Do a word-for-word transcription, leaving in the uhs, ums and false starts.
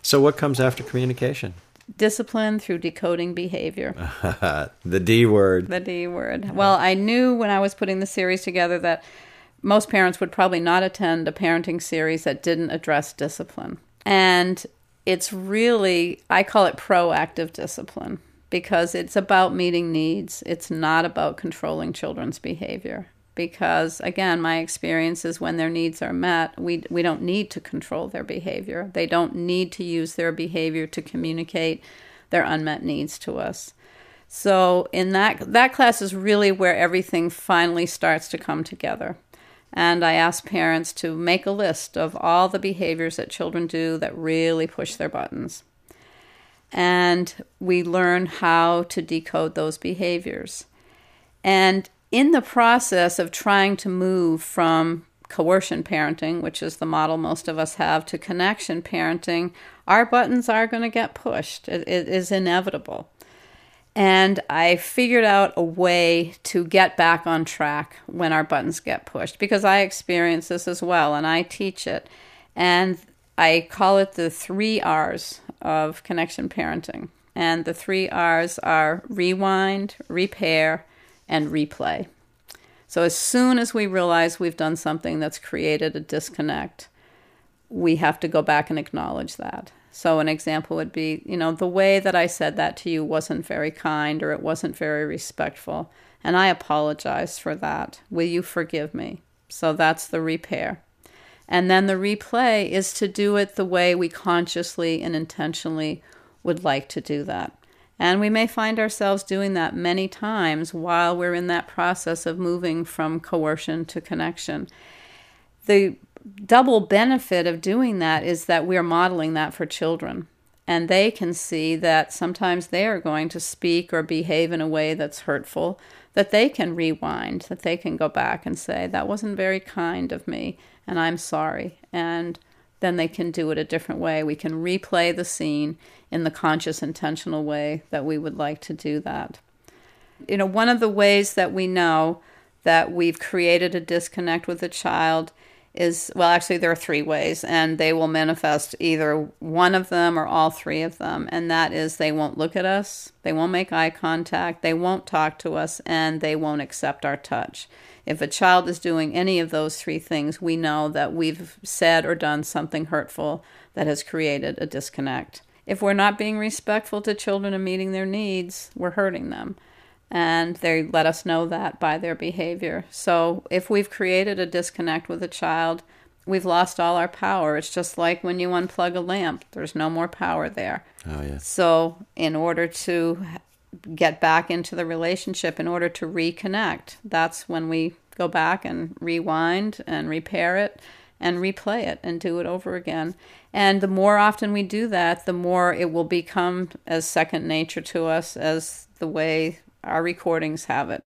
So what comes after communication? Discipline through decoding behavior. The D word. The D word. Well, I knew when I was putting the series together that most parents would probably not attend a parenting series that didn't address discipline. And it's really, I call it proactive discipline, because it's about meeting needs. It's not about controlling children's behavior. Because, again, my experience is when their needs are met, we we don't need to control their behavior. They don't need to use their behavior to communicate their unmet needs to us. So in that that class is really where everything finally starts to come together. And I ask parents to make a list of all the behaviors that children do that really push their buttons. And we learn how to decode those behaviors. And in the process of trying to move from coercion parenting, which is the model most of us have, to connection parenting, our buttons are going to get pushed. It, it is inevitable. And I figured out a way to get back on track when our buttons get pushed, because I experience this as well, and I teach it. And I call it the three R's of connection parenting. And the three R's are rewind, repair, and replay. So as soon as we realize we've done something that's created a disconnect, we have to go back and acknowledge that. So an example would be, you know, the way that I said that to you wasn't very kind, or it wasn't very respectful, and I apologize for that. Will you forgive me? So that's the repair. And then the replay is to do it the way we consciously and intentionally would like to do that. And we may find ourselves doing that many times while we're in that process of moving from coercion to connection. The double benefit of doing that is that we're modeling that for children. And they can see that sometimes they are going to speak or behave in a way that's hurtful, that they can rewind, that they can go back and say, that wasn't very kind of me, and I'm sorry. And then they can do it a different way. We can replay the scene in the conscious, intentional way that we would like to do that. You know, one of the ways that we know that we've created a disconnect with a child is, well, actually there are three ways, and they will manifest either one of them or all three of them. And that is, they won't look at us, they won't make eye contact, they won't talk to us, and they won't accept our touch. If a child is doing any of those three things, we know that we've said or done something hurtful that has created a disconnect. If we're not being respectful to children and meeting their needs, we're hurting them. And they let us know that by their behavior. So if we've created a disconnect with a child, we've lost all our power. It's just like when you unplug a lamp. There's no more power there. Oh, yeah. So in order to get back into the relationship, in order to reconnect, that's when we go back and rewind and repair it and replay it and do it over again. And the more often we do that, the more it will become as second nature to us as the way our recordings have it.